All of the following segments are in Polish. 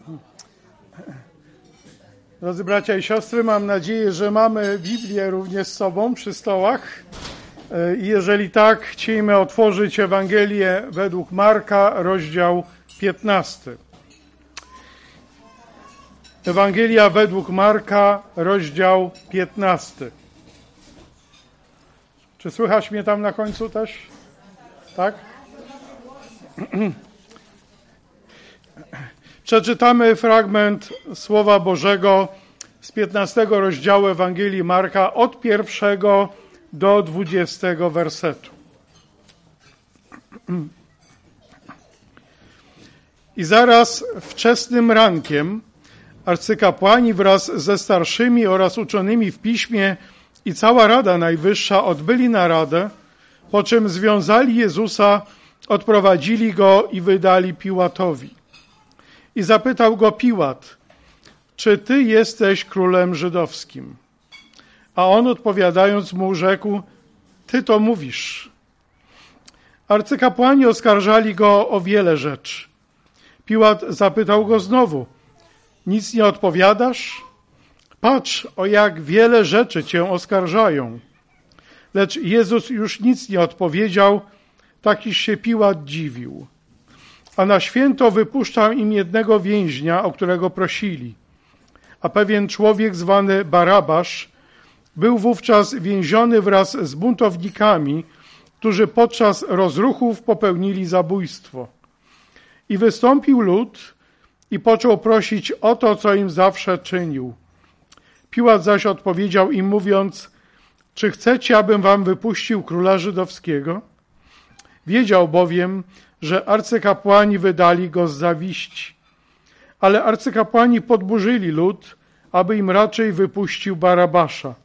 Drodzy bracia i siostry, mam nadzieję, że mamy Biblię również z sobą przy stołach. I jeżeli tak, chcielibyśmy otworzyć Ewangelię według Marka, rozdział 15. Ewangelia według Marka, rozdział 15. Czy słychać mnie tam na końcu też? Tak? Przeczytamy fragment Słowa Bożego z 15 rozdziału Ewangelii Marka od 1 do 20 wersetu. I zaraz wczesnym rankiem arcykapłani wraz ze starszymi oraz uczonymi w piśmie i cała Rada Najwyższa odbyli naradę, po czym związali Jezusa, odprowadzili Go i wydali Piłatowi. I zapytał Go Piłat, czy Ty jesteś królem żydowskim? A on odpowiadając mu rzekł, Ty to mówisz. Arcykapłani oskarżali Go o wiele rzeczy. Piłat zapytał Go znowu, nic nie odpowiadasz? Patrz, o jak wiele rzeczy Cię oskarżają. Lecz Jezus już nic nie odpowiedział, tak iż się Piłat dziwił. A na święto wypuszczał im jednego więźnia, o którego prosili. A pewien człowiek zwany Barabasz był wówczas więziony wraz z buntownikami, którzy podczas rozruchów popełnili zabójstwo. I wystąpił lud i począł prosić o to, co im zawsze czynił. Piłat zaś odpowiedział im mówiąc, czy chcecie, abym wam wypuścił króla żydowskiego? Wiedział bowiem, że arcykapłani wydali go z zawiści. Ale arcykapłani podburzyli lud, aby im raczej wypuścił Barabasza.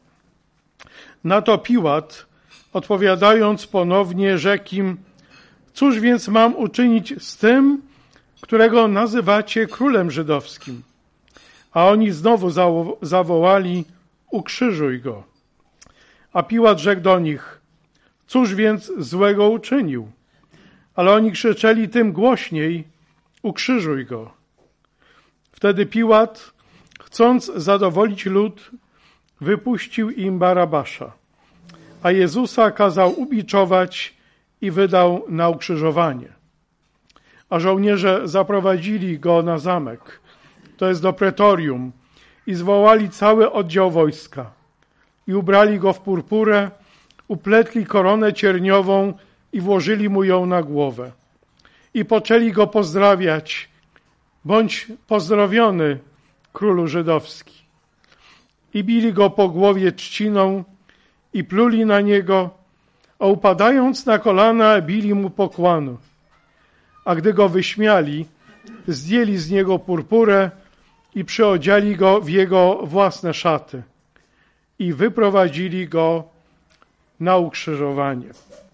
Na to Piłat, odpowiadając ponownie, rzekł im, cóż więc mam uczynić z tym, którego nazywacie królem żydowskim? A oni znowu zawołali, ukrzyżuj go. A Piłat rzekł do nich, cóż więc złego uczynił? Ale oni krzyczeli tym głośniej, ukrzyżuj go. Wtedy Piłat, chcąc zadowolić lud, wypuścił im Barabasza, a Jezusa kazał ubiczować i wydał na ukrzyżowanie. A żołnierze zaprowadzili go na zamek, to jest do pretorium, i zwołali cały oddział wojska. I ubrali go w purpurę, upletli koronę cierniową i włożyli mu ją na głowę. I poczęli go pozdrawiać, bądź pozdrowiony, królu żydowski. I bili go po głowie trzciną i pluli na niego, a upadając na kolana bili mu pokłonu. A gdy go wyśmiali, zdjęli z niego purpurę i przyodziali go w jego własne szaty i wyprowadzili go na ukrzyżowanie.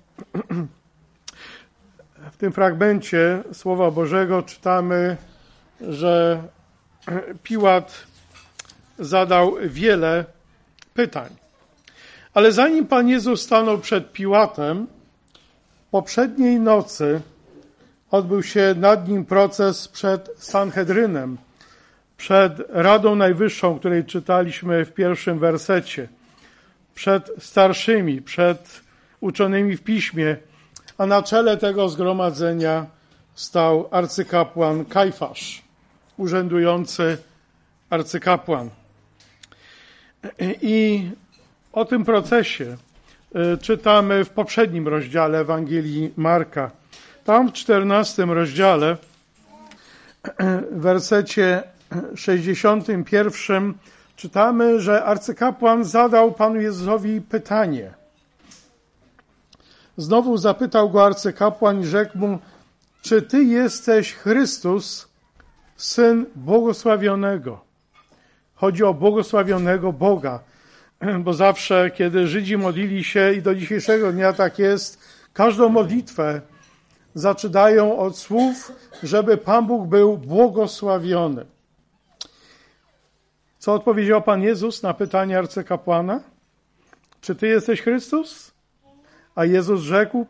W tym fragmencie Słowa Bożego czytamy, że Piłat zadał wiele pytań. Ale zanim Pan Jezus stanął przed Piłatem, poprzedniej nocy odbył się nad nim proces przed Sanhedrynem, przed Radą Najwyższą, której czytaliśmy w pierwszym wersecie, przed starszymi, przed uczonymi w piśmie, a na czele tego zgromadzenia stał arcykapłan Kajfasz, urzędujący arcykapłan. I o tym procesie czytamy w poprzednim rozdziale Ewangelii Marka. Tam w 14 rozdziale, w wersecie 61 czytamy, że arcykapłan zadał Panu Jezusowi pytanie. Znowu zapytał go arcykapłan i rzekł mu, czy Ty jesteś Chrystus, Syn Błogosławionego? Chodzi o błogosławionego Boga, bo zawsze, kiedy Żydzi modlili się i do dzisiejszego dnia tak jest, każdą modlitwę zaczynają od słów, żeby Pan Bóg był błogosławiony. Co odpowiedział Pan Jezus na pytanie arcykapłana? Czy Ty jesteś Chrystus? A Jezus rzekł,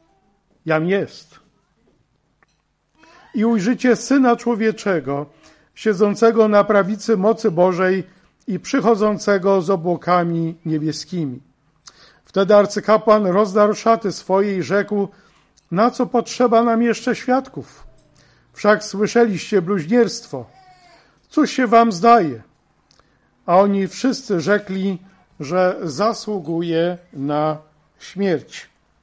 jam jest. I ujrzycie Syna Człowieczego, siedzącego na prawicy mocy Bożej i przychodzącego z obłokami niebieskimi. Wtedy arcykapłan rozdarł szaty swoje i rzekł: na co potrzeba nam jeszcze świadków? Wszak słyszeliście bluźnierstwo. Cóż się wam zdaje? A oni wszyscy rzekli, że zasługuje na śmierć.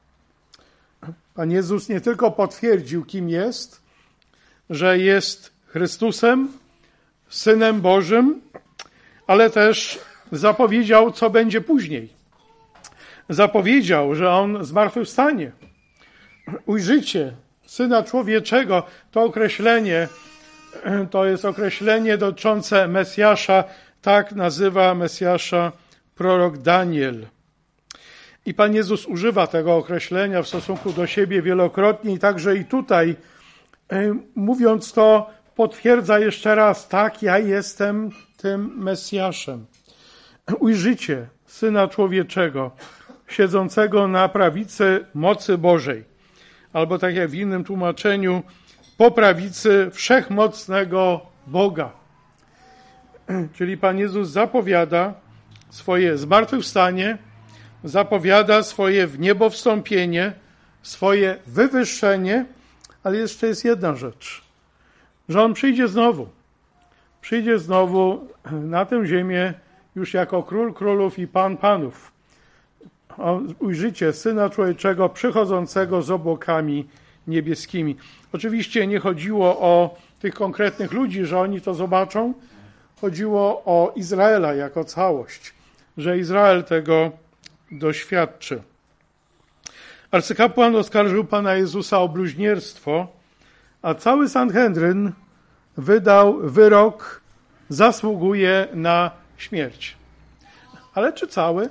Pan Jezus nie tylko potwierdził, kim jest, że jest Chrystusem, Synem Bożym, ale też zapowiedział, co będzie później. Zapowiedział, że On zmartwychwstanie. Ujrzycie Syna Człowieczego, to określenie, to jest określenie dotyczące Mesjasza, tak nazywa Mesjasza prorok Daniel. I Pan Jezus używa tego określenia w stosunku do siebie wielokrotnie i także i tutaj, mówiąc to, potwierdza jeszcze raz, tak, ja jestem tym Mesjaszem. Ujrzycie Syna Człowieczego, siedzącego na prawicy mocy Bożej, albo tak jak w innym tłumaczeniu, po prawicy wszechmocnego Boga. Czyli Pan Jezus zapowiada swoje zmartwychwstanie, zapowiada swoje wniebowstąpienie, swoje wywyższenie, ale jeszcze jest jedna rzecz, że On przyjdzie znowu. Przyjdzie znowu na tę ziemię już jako Król Królów i Pan Panów. Ujrzycie Syna Człowieczego przychodzącego z obłokami niebieskimi. Oczywiście nie chodziło o tych konkretnych ludzi, że oni to zobaczą. Chodziło o Izraela jako całość, że Izrael tego doświadczy. Arcykapłan oskarżył Pana Jezusa o bluźnierstwo, a cały Sanhedryn wydał wyrok, zasługuje na śmierć. Ale czy cały?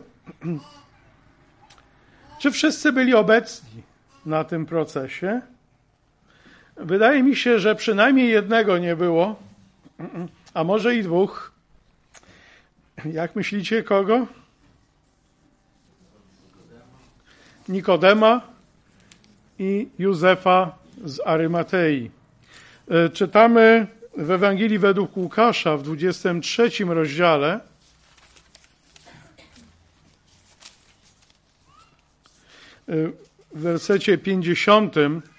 Czy wszyscy byli obecni na tym procesie? Wydaje mi się, że przynajmniej jednego nie było, a może i dwóch. Jak myślicie, kogo? Nikodema i Józefa z Arymatei. Czytamy w Ewangelii według Łukasza w 23 rozdziale, w wersecie 50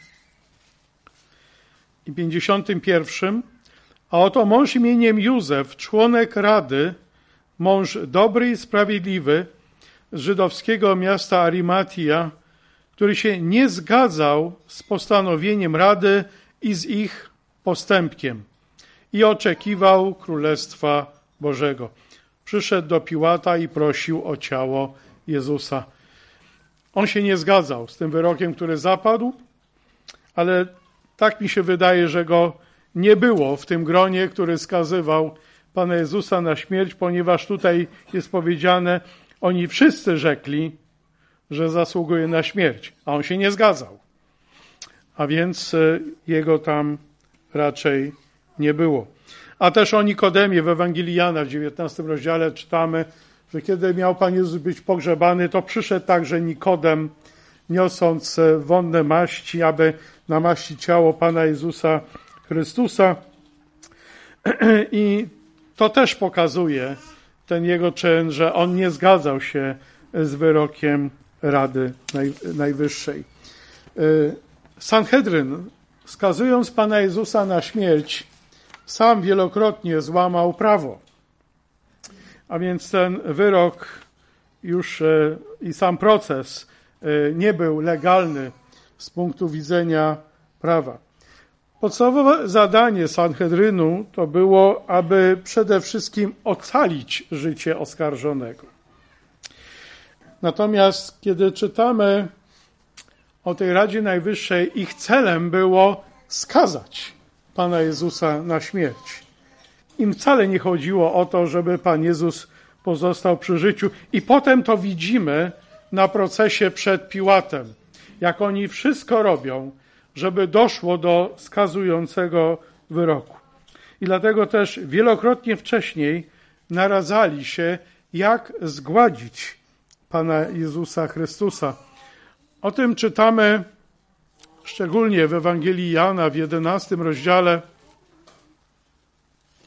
i 51. A oto mąż imieniem Józef, członek Rady, mąż dobry i sprawiedliwy z żydowskiego miasta Arymatia, który się nie zgadzał z postanowieniem Rady i z ich postępkiem i oczekiwał Królestwa Bożego. Przyszedł do Piłata i prosił o ciało Jezusa. On się nie zgadzał z tym wyrokiem, który zapadł, ale tak mi się wydaje, że go nie było w tym gronie, który skazywał Pana Jezusa na śmierć, ponieważ tutaj jest powiedziane, oni wszyscy rzekli, że zasługuje na śmierć, a on się nie zgadzał. A więc jego tam raczej nie było. A też o Nikodemie w Ewangelii Jana w 19 rozdziale czytamy, że kiedy miał Pan Jezus być pogrzebany, to przyszedł także Nikodem, niosąc wonne maści, aby namaścić ciało Pana Jezusa Chrystusa. I to też pokazuje ten jego czyn, że on nie zgadzał się z wyrokiem Rady Najwyższej. Sanhedryn, skazując Pana Jezusa na śmierć, sam wielokrotnie złamał prawo. A więc ten wyrok już i sam proces nie był legalny z punktu widzenia prawa. Podstawowe zadanie Sanhedrynu to było, aby przede wszystkim ocalić życie oskarżonego. Natomiast kiedy czytamy o tej Radzie Najwyższej, ich celem było skazać Pana Jezusa na śmierć. Im wcale nie chodziło o to, żeby Pan Jezus pozostał przy życiu. I potem to widzimy na procesie przed Piłatem, jak oni wszystko robią, żeby doszło do skazującego wyroku. I dlatego też wielokrotnie wcześniej naradzali się, jak zgładzić Pana Jezusa Chrystusa. O tym czytamy szczególnie w Ewangelii Jana w 11 rozdziale,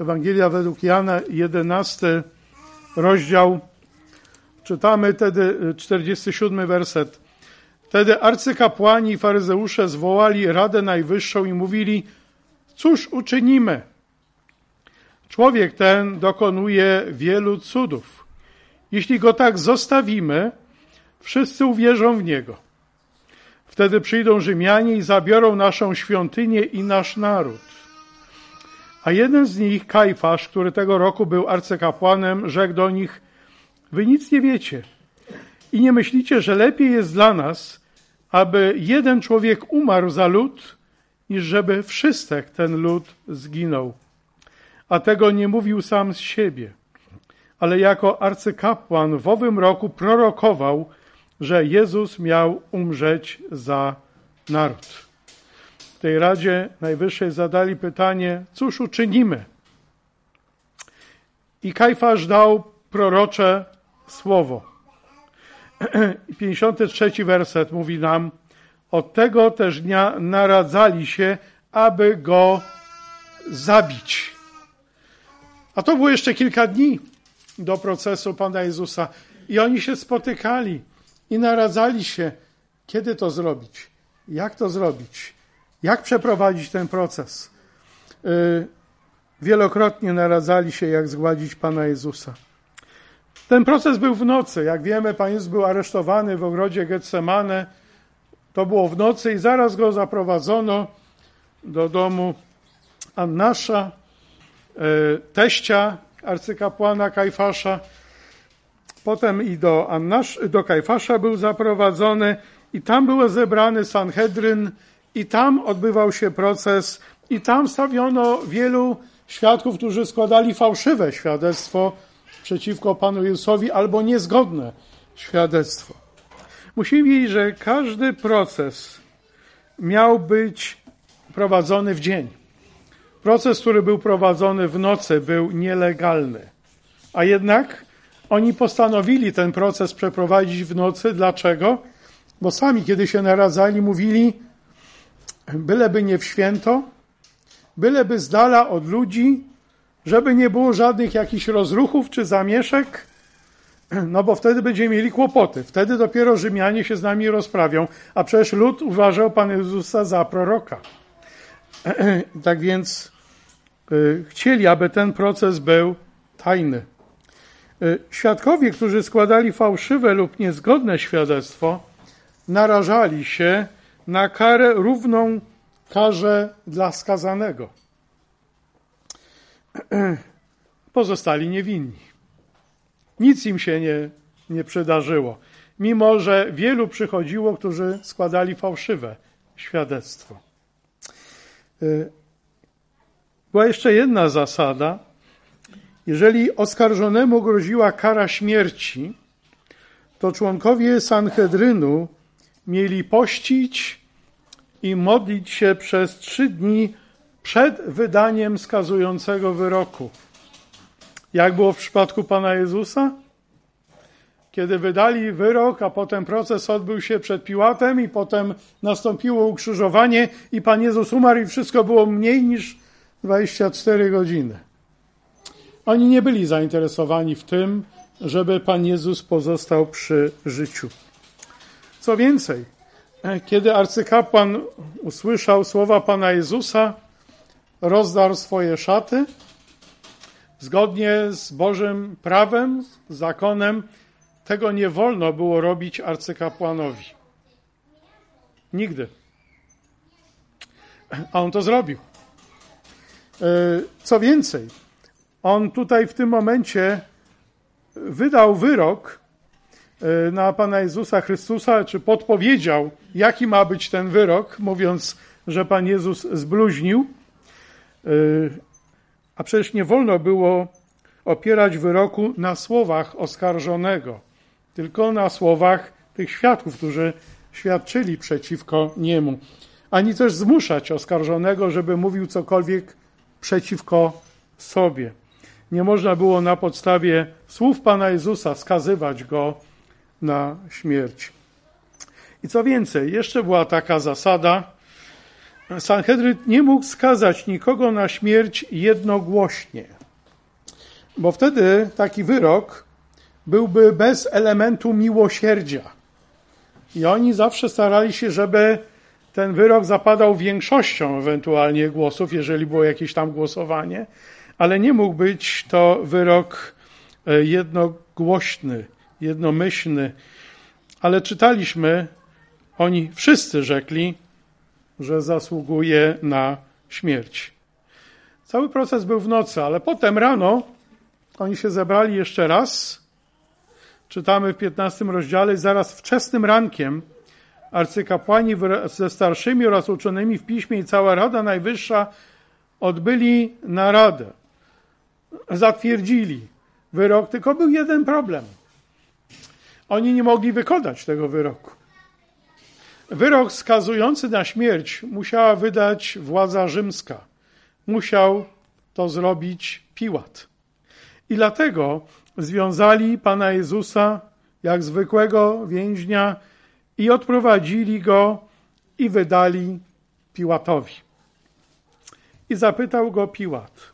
Ewangelia według Jana, 11 rozdział. Czytamy wtedy 47 werset. Wtedy arcykapłani i faryzeusze zwołali Radę Najwyższą i mówili: cóż uczynimy? Człowiek ten dokonuje wielu cudów. Jeśli go tak zostawimy, wszyscy uwierzą w niego. Wtedy przyjdą Rzymianie i zabiorą naszą świątynię i nasz naród. A jeden z nich, Kajfasz, który tego roku był arcykapłanem, rzekł do nich: wy nic nie wiecie i nie myślicie, że lepiej jest dla nas, aby jeden człowiek umarł za lud, niż żeby wszystek ten lud zginął. A tego nie mówił sam z siebie, ale jako arcykapłan w owym roku prorokował, że Jezus miał umrzeć za naród. W tej Radzie Najwyższej zadali pytanie: cóż uczynimy? I Kajfasz dał prorocze słowo. 53 werset mówi nam: od tego też dnia naradzali się, aby go zabić. A to było jeszcze kilka dni do procesu Pana Jezusa. I oni się spotykali i naradzali się, kiedy to zrobić, jak to zrobić, jak przeprowadzić ten proces. Wielokrotnie naradzali się, jak zgładzić Pana Jezusa. Ten proces był w nocy. Jak wiemy, Pan Jezus był aresztowany w ogrodzie Getsemane. To było w nocy i zaraz go zaprowadzono do domu Annasza, teścia arcykapłana Kajfasza. Potem i do Kajfasza był zaprowadzony i tam był zebrany Sanhedryn i tam odbywał się proces i tam stawiono wielu świadków, którzy składali fałszywe świadectwo przeciwko Panu Jezusowi albo niezgodne świadectwo. Musimy wiedzieć, że każdy proces miał być prowadzony w dzień. Proces, który był prowadzony w nocy, był nielegalny. A jednak oni postanowili ten proces przeprowadzić w nocy. Dlaczego? Bo sami, kiedy się naradzali, mówili: byleby nie w święto, byleby z dala od ludzi, żeby nie było żadnych jakichś rozruchów czy zamieszek, no bo wtedy będziemy mieli kłopoty. Wtedy dopiero Rzymianie się z nami rozprawią, a przecież lud uważał Pana Jezusa za proroka. Tak więc chcieli, aby ten proces był tajny. Świadkowie, którzy składali fałszywe lub niezgodne świadectwo, narażali się na karę równą karze dla skazanego. Pozostali niewinni. Nic im się nie przydarzyło, mimo że wielu przychodziło, którzy składali fałszywe świadectwo. Była jeszcze jedna zasada. Jeżeli oskarżonemu groziła kara śmierci, to członkowie Sanhedrynu mieli pościć i modlić się przez 3 dni przed wydaniem skazującego wyroku. Jak było w przypadku Pana Jezusa? Kiedy wydali wyrok, a potem proces odbył się przed Piłatem i potem nastąpiło ukrzyżowanie i Pan Jezus umarł i wszystko było mniej niż 24 godziny. Oni nie byli zainteresowani w tym, żeby Pan Jezus pozostał przy życiu. Co więcej, kiedy arcykapłan usłyszał słowa Pana Jezusa, rozdarł swoje szaty. Zgodnie z Bożym prawem, z zakonem, tego nie wolno było robić arcykapłanowi. Nigdy. A on to zrobił. Co więcej, on tutaj w tym momencie wydał wyrok na Pana Jezusa Chrystusa, czy podpowiedział, jaki ma być ten wyrok, mówiąc, że Pan Jezus zbluźnił. A przecież nie wolno było opierać wyroku na słowach oskarżonego, tylko na słowach tych świadków, którzy świadczyli przeciwko niemu. Ani też zmuszać oskarżonego, żeby mówił cokolwiek przeciwko sobie. Nie można było na podstawie słów Pana Jezusa skazywać go na śmierć. I co więcej, jeszcze była taka zasada, Sanhedryn nie mógł skazać nikogo na śmierć jednogłośnie, bo wtedy taki wyrok byłby bez elementu miłosierdzia. I oni zawsze starali się, żeby ten wyrok zapadał większością ewentualnie głosów, jeżeli było jakieś tam głosowanie, ale nie mógł być to wyrok jednogłośny, jednomyślny. Ale czytaliśmy, oni wszyscy rzekli, że zasługuje na śmierć. Cały proces był w nocy, ale potem rano oni się zebrali jeszcze raz. Czytamy w 15 rozdziale, zaraz wczesnym rankiem arcykapłani ze starszymi oraz uczonymi w piśmie i cała Rada Najwyższa odbyli naradę. Zatwierdzili wyrok, tylko był jeden problem. Oni nie mogli wykonać tego wyroku. Wyrok skazujący na śmierć musiała wydać władza rzymska. Musiał to zrobić Piłat. I dlatego związali Pana Jezusa jak zwykłego więźnia i odprowadzili go i wydali Piłatowi. I zapytał go Piłat,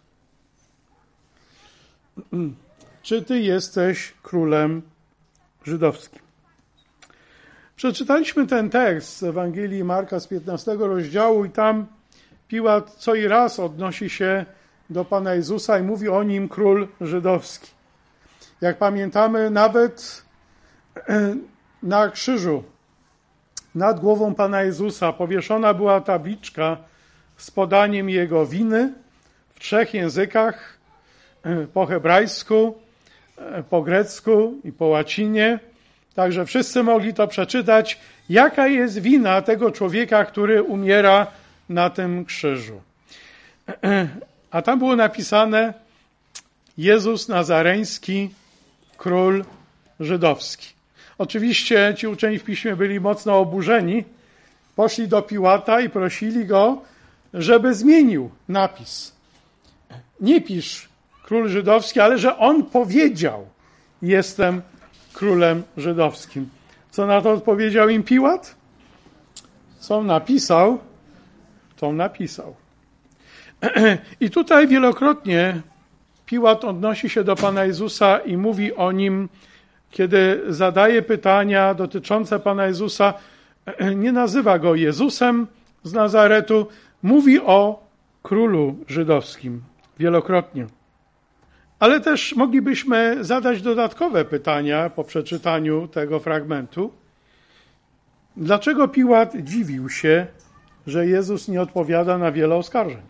czy ty jesteś królem żydowskim? Przeczytaliśmy ten tekst z Ewangelii Marka z 15 rozdziału i tam Piłat co i raz odnosi się do Pana Jezusa i mówi o nim król żydowski. Jak pamiętamy, nawet na krzyżu nad głową Pana Jezusa powieszona była tabliczka z podaniem jego winy w 3 językach, po hebrajsku, po grecku i po łacinie. Także wszyscy mogli to przeczytać, jaka jest wina tego człowieka, który umiera na tym krzyżu. A tam było napisane Jezus Nazareński, król żydowski. Oczywiście ci uczeni w piśmie byli mocno oburzeni. Poszli do Piłata i prosili go, żeby zmienił napis. Nie pisz król żydowski, ale że on powiedział, jestem królem żydowskim. Co na to odpowiedział im Piłat? Co napisał, to napisał. I tutaj wielokrotnie Piłat odnosi się do Pana Jezusa i mówi o nim, kiedy zadaje pytania dotyczące Pana Jezusa, nie nazywa go Jezusem z Nazaretu, mówi o królu żydowskim wielokrotnie. Ale też moglibyśmy zadać dodatkowe pytania po przeczytaniu tego fragmentu. Dlaczego Piłat dziwił się, że Jezus nie odpowiada na wiele oskarżeń?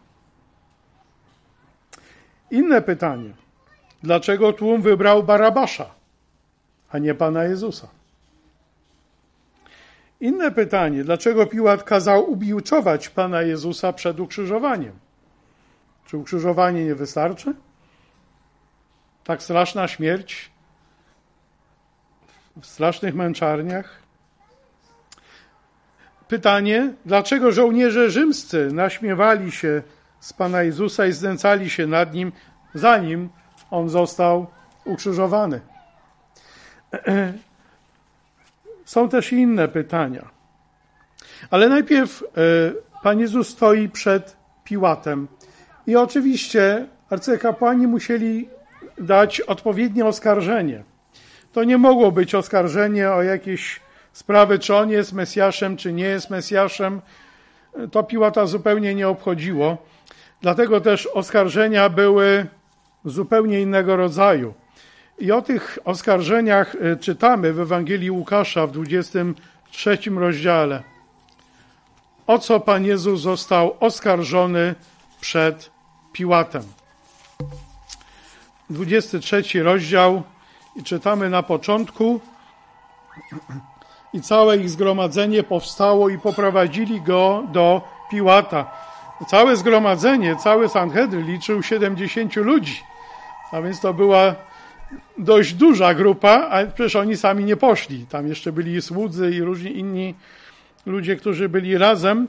Inne pytanie. Dlaczego tłum wybrał Barabasza, a nie Pana Jezusa? Inne pytanie. Dlaczego Piłat kazał ubiłczować Pana Jezusa przed ukrzyżowaniem? Czy ukrzyżowanie nie wystarczy? Tak straszna śmierć w strasznych męczarniach? Pytanie, dlaczego żołnierze rzymscy naśmiewali się z Pana Jezusa i znęcali się nad Nim, zanim On został ukrzyżowany? Są też inne pytania. Ale najpierw Pan Jezus stoi przed Piłatem. I oczywiście arcykapłani musieli dać odpowiednie oskarżenie. To nie mogło być oskarżenie o jakieś sprawy, czy on jest Mesjaszem, czy nie jest Mesjaszem. To Piłata zupełnie nie obchodziło. Dlatego też oskarżenia były zupełnie innego rodzaju. I o tych oskarżeniach czytamy w Ewangelii Łukasza w 23 rozdziale. O co Pan Jezus został oskarżony przed Piłatem. 23 rozdział i czytamy na początku. I całe ich zgromadzenie powstało i poprowadzili go do Piłata. Całe zgromadzenie, cały Sanhedryn liczył 70 ludzi. A więc to była dość duża grupa, a przecież oni sami nie poszli. Tam jeszcze byli słudzy i różni inni ludzie, którzy byli razem.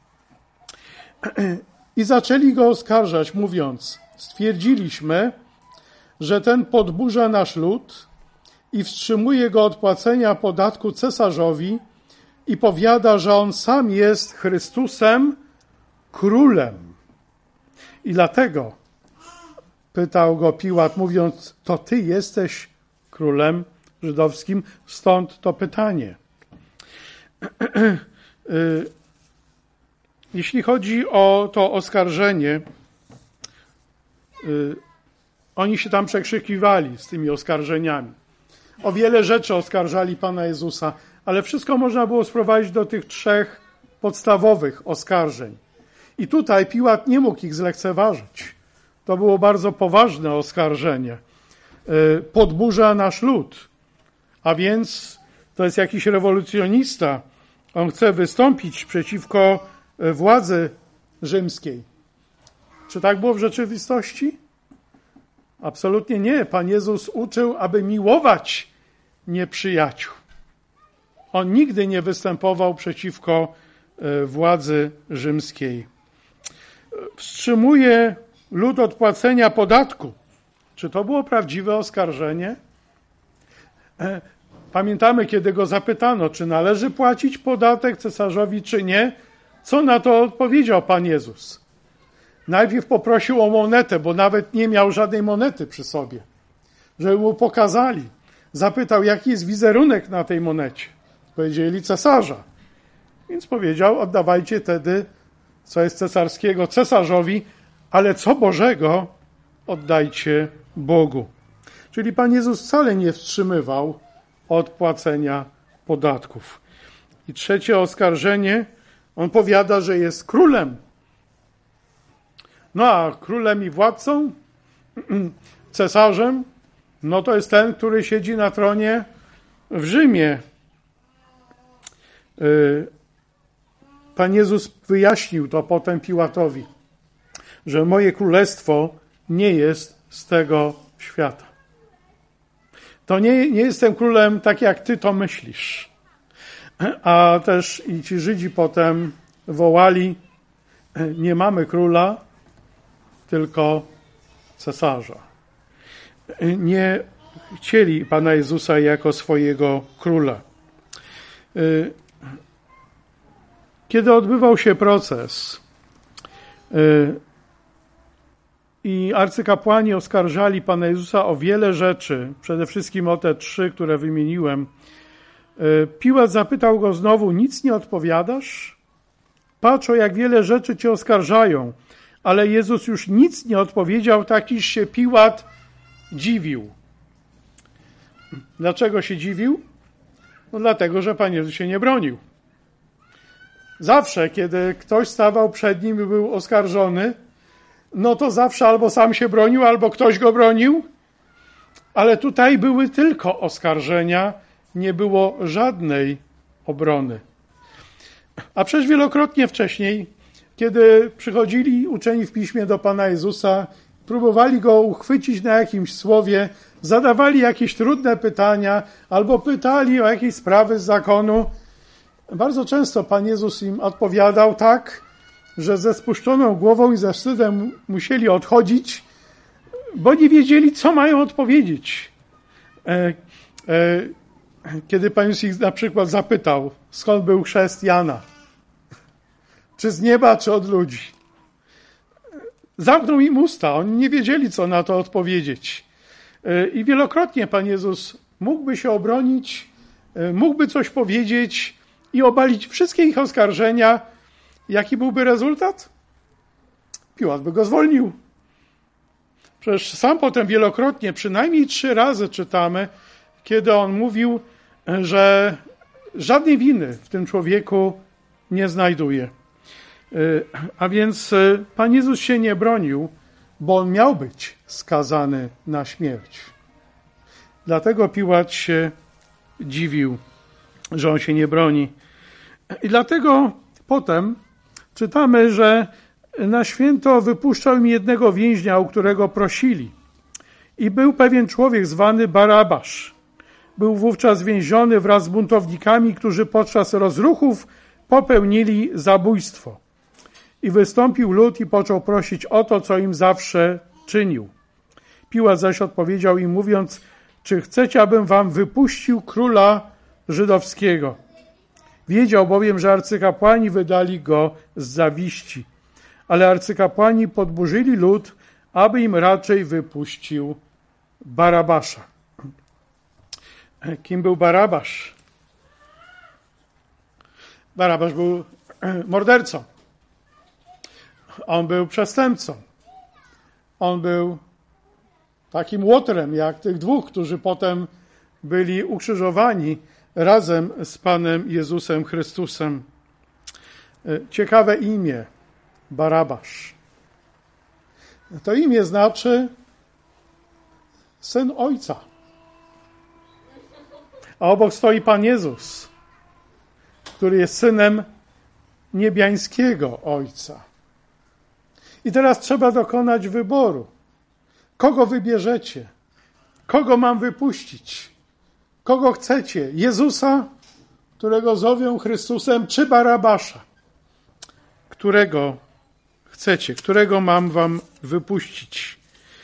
I zaczęli go oskarżać, mówiąc, stwierdziliśmy, że ten podburza nasz lud i wstrzymuje go od płacenia podatku cesarzowi i powiada, że on sam jest Chrystusem, królem. I dlatego pytał go Piłat, mówiąc, to ty jesteś królem żydowskim, stąd to pytanie. Jeśli chodzi o to oskarżenie, oni się tam przekrzykiwali z tymi oskarżeniami. O wiele rzeczy oskarżali Pana Jezusa, ale wszystko można było sprowadzić do tych 3 podstawowych oskarżeń. I tutaj Piłat nie mógł ich zlekceważyć. To było bardzo poważne oskarżenie. Podburza nasz lud, a więc to jest jakiś rewolucjonista. On chce wystąpić przeciwko władzy rzymskiej. Czy tak było w rzeczywistości? Absolutnie nie. Pan Jezus uczył, aby miłować nieprzyjaciół. On nigdy nie występował przeciwko władzy rzymskiej. Wstrzymuje lud od płacenia podatku. Czy to było prawdziwe oskarżenie? Pamiętamy, kiedy go zapytano, czy należy płacić podatek cesarzowi, czy nie. Co na to odpowiedział Pan Jezus? Najpierw poprosił o monetę, bo nawet nie miał żadnej monety przy sobie, żeby mu pokazali. Zapytał, jaki jest wizerunek na tej monecie. Powiedzieli cesarza. Więc powiedział, oddawajcie wtedy, co jest cesarskiego, cesarzowi, ale co Bożego oddajcie Bogu. Czyli Pan Jezus wcale nie wstrzymywał od płacenia podatków. I trzecie oskarżenie, on powiada, że jest królem. No a królem i władcą, cesarzem, no to jest ten, który siedzi na tronie w Rzymie. Pan Jezus wyjaśnił to potem Piłatowi, że moje królestwo nie jest z tego świata. To nie jestem królem tak, jak ty to myślisz. A też i ci Żydzi potem wołali, nie mamy króla, tylko cesarza. Nie chcieli Pana Jezusa jako swojego króla. Kiedy odbywał się proces i arcykapłani oskarżali Pana Jezusa o wiele rzeczy, przede wszystkim o te 3, które wymieniłem, Piłat zapytał go znowu, nic nie odpowiadasz? Patrz, o jak wiele rzeczy cię oskarżają. Ale Jezus już nic nie odpowiedział, tak iż się Piłat dziwił. Dlaczego się dziwił? No dlatego, że Pan Jezus się nie bronił. Zawsze, kiedy ktoś stawał przed nim i był oskarżony, no to zawsze albo sam się bronił, albo ktoś go bronił, ale tutaj były tylko oskarżenia, nie było żadnej obrony. A przecież wielokrotnie wcześniej, kiedy przychodzili uczeni w piśmie do Pana Jezusa, próbowali go uchwycić na jakimś słowie, zadawali jakieś trudne pytania albo pytali o jakieś sprawy z zakonu, bardzo często Pan Jezus im odpowiadał tak, że ze spuszczoną głową i ze wstydem musieli odchodzić, bo nie wiedzieli, co mają odpowiedzieć. Kiedy Pan Jezus ich na przykład zapytał, skąd był chrzest Jana, czy z nieba, czy od ludzi. Zamknął im usta, oni nie wiedzieli, co na to odpowiedzieć. I wielokrotnie Pan Jezus mógłby się obronić, mógłby coś powiedzieć i obalić wszystkie ich oskarżenia. Jaki byłby rezultat? Piłat by go zwolnił. Przecież sam potem wielokrotnie, przynajmniej 3 razy czytamy, kiedy on mówił, że żadnej winy w tym człowieku nie znajduje. A więc Pan Jezus się nie bronił, bo on miał być skazany na śmierć. Dlatego Piłat się dziwił, że on się nie broni. I dlatego potem czytamy, że na święto wypuszczał im jednego więźnia, o którego prosili. I był pewien człowiek zwany Barabasz. Był wówczas więziony wraz z buntownikami, którzy podczas rozruchów popełnili zabójstwo. I wystąpił lud i począł prosić o to, co im zawsze czynił. Piłat zaś odpowiedział im, mówiąc, czy chcecie, abym wam wypuścił króla żydowskiego? Wiedział bowiem, że arcykapłani wydali go z zawiści. ale arcykapłani podburzyli lud, aby im raczej wypuścił Barabasza. Kim był Barabasz? Barabasz był mordercą. On był przestępcą. On był takim łotrem, jak tych dwóch, którzy potem byli ukrzyżowani razem z Panem Jezusem Chrystusem. Ciekawe imię, Barabasz. To imię znaczy syn Ojca. A obok stoi Pan Jezus, który jest synem niebiańskiego Ojca. I teraz trzeba dokonać wyboru. Kogo wybierzecie? Kogo mam wypuścić? Kogo chcecie? Jezusa, którego zowią Chrystusem, czy Barabasza? Którego chcecie? Którego mam wam wypuścić?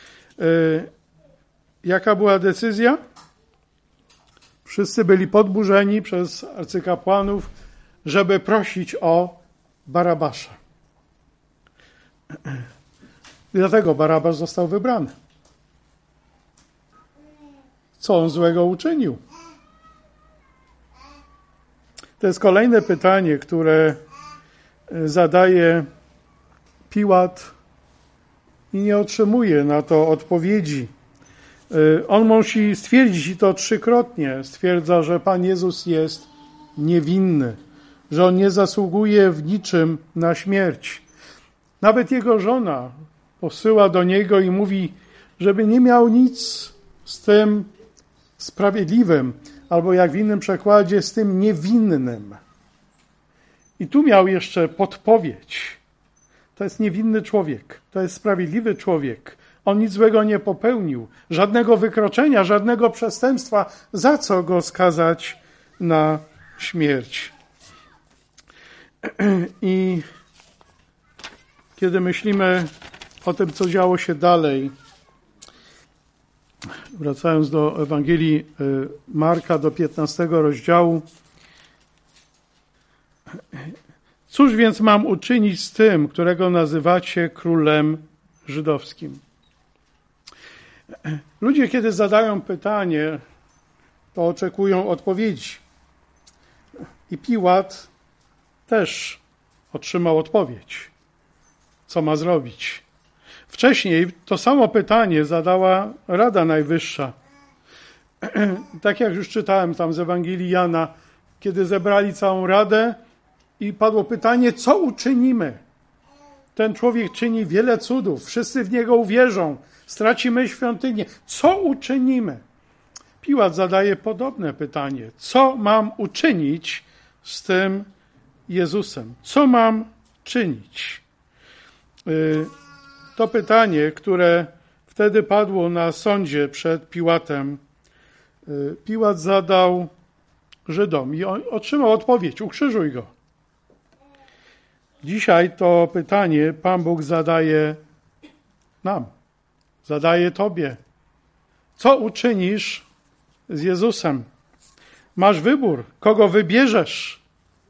Jaka była decyzja? Wszyscy byli podburzeni przez arcykapłanów, żeby prosić o Barabasza. I dlatego Barabasz został wybrany. Co on złego uczynił? To jest kolejne pytanie, które zadaje Piłat i nie otrzymuje na to odpowiedzi. On musi stwierdzić, i to trzykrotnie, stwierdza, że Pan Jezus jest niewinny, że On nie zasługuje w niczym na śmierć. Nawet jego żona posyła do niego i mówi, żeby nie miał nic z tym sprawiedliwym, albo jak w innym przekładzie, z tym niewinnym. I tu miał jeszcze podpowiedź. To jest niewinny człowiek, to jest sprawiedliwy człowiek. On nic złego nie popełnił, żadnego wykroczenia, żadnego przestępstwa. Za co go skazać na śmierć? I kiedy myślimy o tym, co działo się dalej, wracając do Ewangelii Marka, do 15 rozdziału, cóż więc mam uczynić z tym, którego nazywacie królem żydowskim? Ludzie, kiedy zadają pytanie, to oczekują odpowiedzi. I Piłat też otrzymał odpowiedź. Co ma zrobić? Wcześniej to samo pytanie zadała Rada Najwyższa. Tak jak już czytałem tam z Ewangelii Jana, kiedy zebrali całą Radę i padło pytanie, co uczynimy? Ten człowiek czyni wiele cudów, wszyscy w niego uwierzą, stracimy świątynię. Co uczynimy? Piłat zadaje podobne pytanie. Co mam uczynić z tym Jezusem? Co mam czynić? To pytanie, które wtedy padło na sądzie przed Piłatem, Piłat zadał Żydom i otrzymał odpowiedź: ukrzyżuj go. Dzisiaj to pytanie Pan Bóg zadaje nam, zadaje tobie. Co uczynisz z Jezusem? Masz wybór, kogo wybierzesz.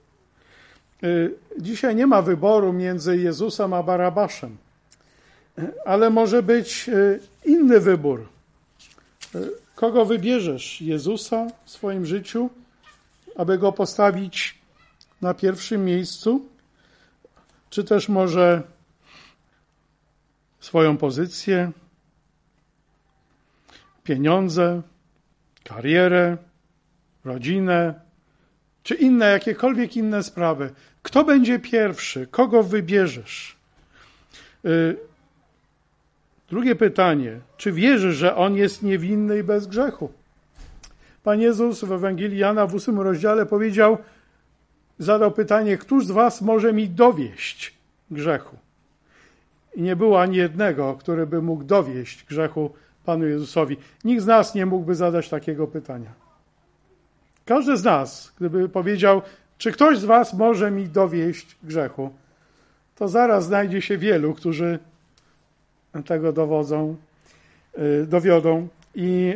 Dzisiaj nie ma wyboru między Jezusem a Barabaszem, ale może być inny wybór. Kogo wybierzesz? Jezusa w swoim życiu, aby go postawić na pierwszym miejscu? Czy też może swoją pozycję, pieniądze, karierę, rodzinę, czy inne, jakiekolwiek inne sprawy? Kto będzie pierwszy? Kogo wybierzesz? Drugie pytanie. Czy wierzysz, że On jest niewinny i bez grzechu? Pan Jezus w Ewangelii Jana w 8 rozdziale powiedział, zadał pytanie, któż z was może mi dowieść grzechu? I nie było ani jednego, który by mógł dowieść grzechu Panu Jezusowi. Nikt z nas nie mógłby zadać takiego pytania. Każdy z nas, gdyby powiedział, czy ktoś z was może mi dowieść grzechu, to zaraz znajdzie się wielu, którzy tego dowiodą. I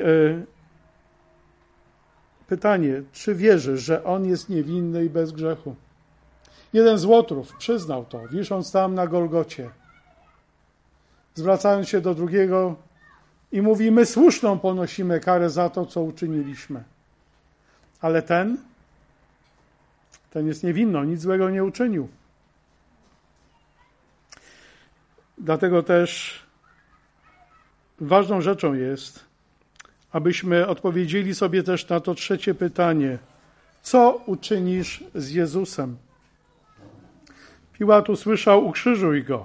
pytanie, czy wierzysz, że On jest niewinny i bez grzechu? Jeden z łotrów przyznał to, wisząc tam na Golgocie. Zwracając się do drugiego i mówi, my słuszną ponosimy karę za to, co uczyniliśmy. Ale ten jest niewinny, nic złego nie uczynił. Dlatego też ważną rzeczą jest, abyśmy odpowiedzieli sobie też na to trzecie pytanie. Co uczynisz z Jezusem? Piłat usłyszał, ukrzyżuj go.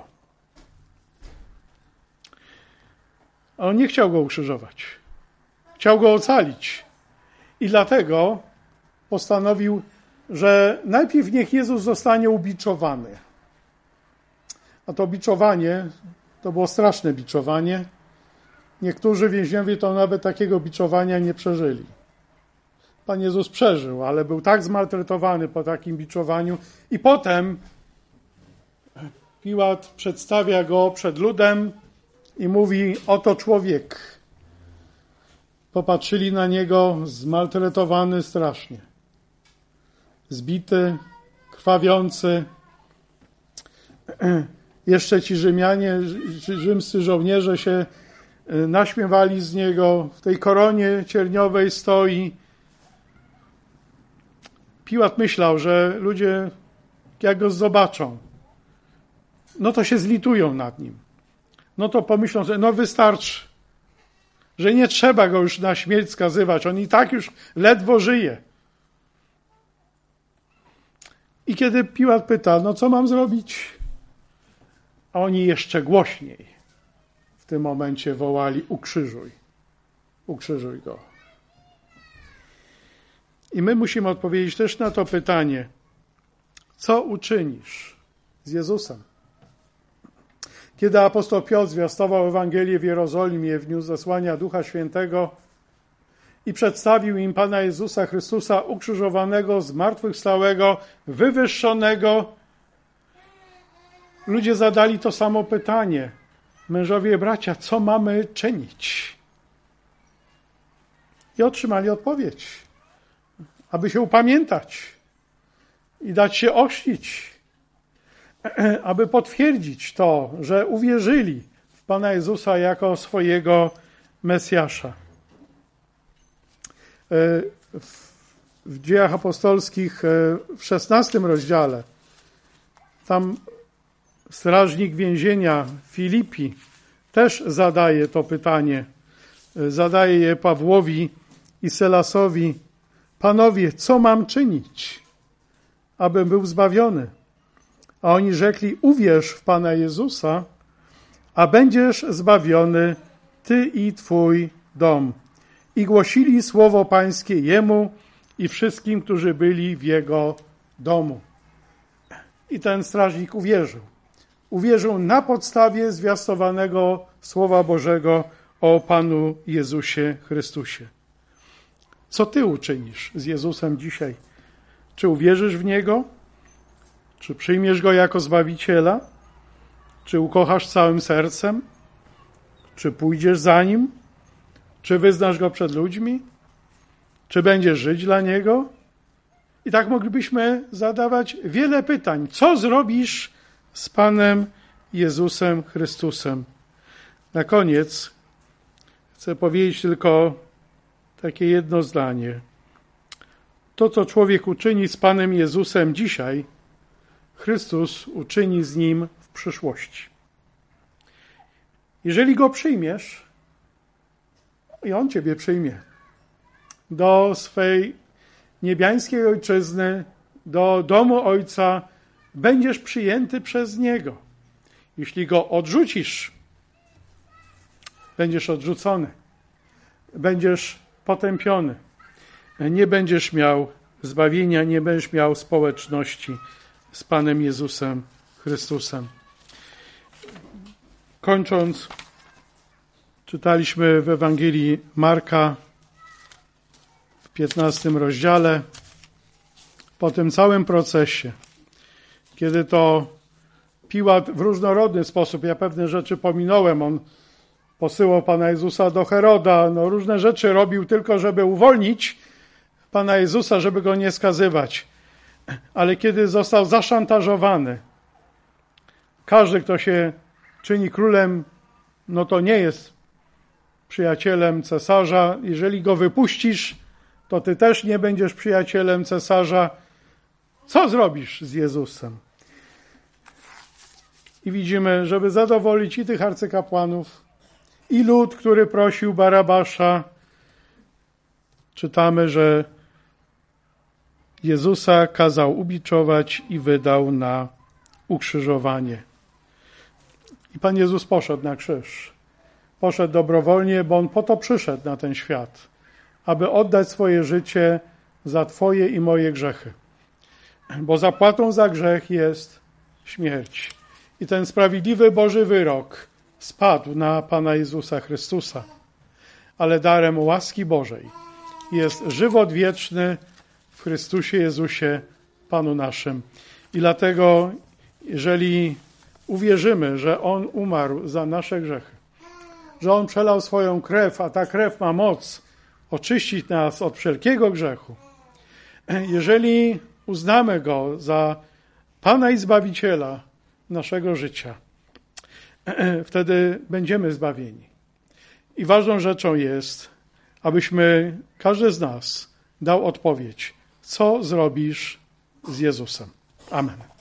A on nie chciał go ukrzyżować. Chciał go ocalić. I dlatego postanowił, że najpierw niech Jezus zostanie ubiczowany. A to biczowanie, to było straszne biczowanie. Niektórzy więźniowie to nawet takiego biczowania nie przeżyli. Pan Jezus przeżył, ale był tak zmaltretowany po takim biczowaniu. I potem Piłat przedstawia go przed ludem i mówi, oto człowiek. Popatrzyli na niego, zmaltretowany strasznie. Zbity, krwawiący. Jeszcze ci Rzymianie, rzymscy żołnierze się naśmiewali z niego. W tej koronie cierniowej stoi. Piłat myślał, że ludzie, jak go zobaczą, no to się zlitują nad nim. No to pomyślą sobie, no wystarczy, że nie trzeba go już na śmierć skazywać. On i tak już ledwo żyje. I kiedy Piłat pyta, no co mam zrobić? A oni jeszcze głośniej w tym momencie wołali, ukrzyżuj. Ukrzyżuj go. I my musimy odpowiedzieć też na to pytanie, co uczynisz z Jezusem? Kiedy apostoł Piotr zwiastował Ewangelię w Jerozolimie w dniu zesłania Ducha Świętego i przedstawił im Pana Jezusa Chrystusa ukrzyżowanego, zmartwychwstałego, wywyższonego, ludzie zadali to samo pytanie. Mężowie i bracia, co mamy czynić? I otrzymali odpowiedź, aby się upamiętać i dać się ochrzcić, aby potwierdzić to, że uwierzyli w Pana Jezusa jako swojego Mesjasza. W Dziejach Apostolskich w 16 rozdziale tam strażnik więzienia Filipi też zadaje to pytanie. Zadaje je Pawłowi i Selasowi. Panowie, co mam czynić, abym był zbawiony? A oni rzekli, uwierz w Pana Jezusa, a będziesz zbawiony, ty i twój dom. I głosili słowo Pańskie jemu i wszystkim, którzy byli w jego domu. I ten strażnik uwierzył. Uwierzył na podstawie zwiastowanego Słowa Bożego o Panu Jezusie Chrystusie. Co ty uczynisz z Jezusem dzisiaj? Czy uwierzysz w Niego? Czy przyjmiesz Go jako Zbawiciela? Czy ukochasz całym sercem? Czy pójdziesz za Nim? Czy wyznasz Go przed ludźmi? Czy będziesz żyć dla Niego? I tak moglibyśmy zadawać wiele pytań. Co zrobisz z Panem Jezusem Chrystusem? Na koniec chcę powiedzieć tylko takie jedno zdanie. To, co człowiek uczyni z Panem Jezusem dzisiaj, Chrystus uczyni z Nim w przyszłości. Jeżeli Go przyjmiesz, i On Ciebie przyjmie do swej niebiańskiej Ojczyzny, do domu Ojca, będziesz przyjęty przez Niego. Jeśli Go odrzucisz, będziesz odrzucony, będziesz potępiony, nie będziesz miał zbawienia, nie będziesz miał społeczności z Panem Jezusem Chrystusem. Kończąc, czytaliśmy w Ewangelii Marka w 15 rozdziale, po tym całym procesie, kiedy to Piłat w różnorodny sposób, ja pewne rzeczy pominąłem, on posyłał Pana Jezusa do Heroda, różne rzeczy robił tylko, żeby uwolnić Pana Jezusa, żeby Go nie skazywać. ale kiedy został zaszantażowany, każdy, kto się czyni królem, no to nie jest przyjacielem cesarza. Jeżeli go wypuścisz, to ty też nie będziesz przyjacielem cesarza. Co zrobisz z Jezusem? I widzimy, żeby zadowolić i tych arcykapłanów, i lud, który prosił Barabasza, czytamy, że Jezusa kazał ubiczować i wydał na ukrzyżowanie. I Pan Jezus poszedł na krzyż. Poszedł dobrowolnie, bo On po to przyszedł na ten świat, aby oddać swoje życie za Twoje i moje grzechy. Bo zapłatą za grzech jest śmierć. I ten sprawiedliwy Boży wyrok spadł na Pana Jezusa Chrystusa. Ale darem łaski Bożej jest żywot wieczny w Chrystusie Jezusie, Panu naszym. I dlatego, jeżeli uwierzymy, że On umarł za nasze grzechy, że On przelał swoją krew, a ta krew ma moc oczyścić nas od wszelkiego grzechu, jeżeli uznamy Go za Pana i Zbawiciela naszego życia, wtedy będziemy zbawieni. I ważną rzeczą jest, abyśmy, każdy z nas, dał odpowiedź, co zrobisz z Jezusem. Amen.